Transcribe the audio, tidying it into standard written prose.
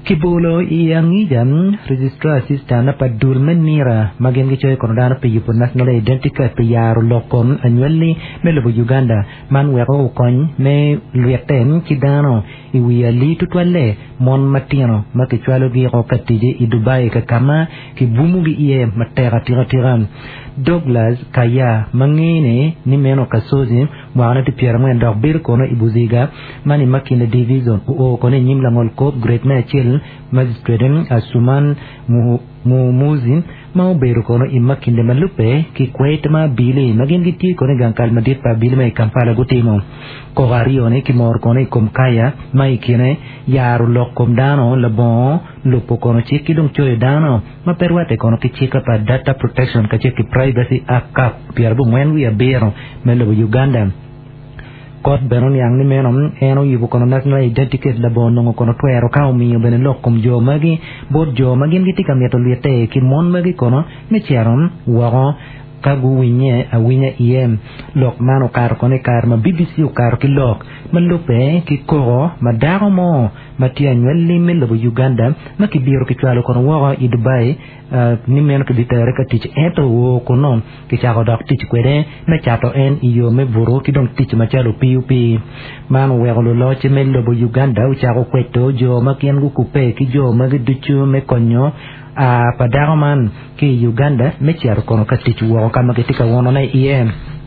Kibulo iangijam registrar assistant na padulmen mira magin gichoy konodana pe yupo national identity pe yaro lokom annually melobo Uganda man wero ukony me lueten kidano iwi ali tutwale mon matino makichwalo gi rokatije i Dubai ka kama kibumu gi iye matera tiran Douglas Kaya mangine ni meno kasozi mwana ti pierre mwen dog bir kono ibuziga mani makine division o kono nyimla ngol ko great matchil magistrate asuman muzin mau beru kono imakinde malupe ki kwetma bili magin giti kono gankal madit pa bili mai kampala gutimo ko gario ne ki mor kono kom kaya mai kine yaru lokom dano labon lupo kono chiki dong choy dano ma perwate kono ki chika pa data protection ka chiki privacy act pierbu mwen wi abero melo Uganda kot benon yang ni menom eno yibu kono national identity labon no kono twero ka mi bene lokom jo magi bod jo magi ngiti kamieto liete ki mon magi kono me cheron waro kagu winya iem lok mano kar kone kar ma BBC kar ki lok malupe ki koro madaro mo matia nyelli melo Uganda makibiro ki twalo kono waro i Dubai ni meno ki ditere ka tich eto wo kono ki chako dok tich kwede me chato en iyo me buro ki dong tich machalo PUP man wero lo che melo Uganda u chako kweto jo makien gu kupe ki jo magi duchu me konyo padaro man ki Uganda me charo kono ka tich wo kama kitika wono na iem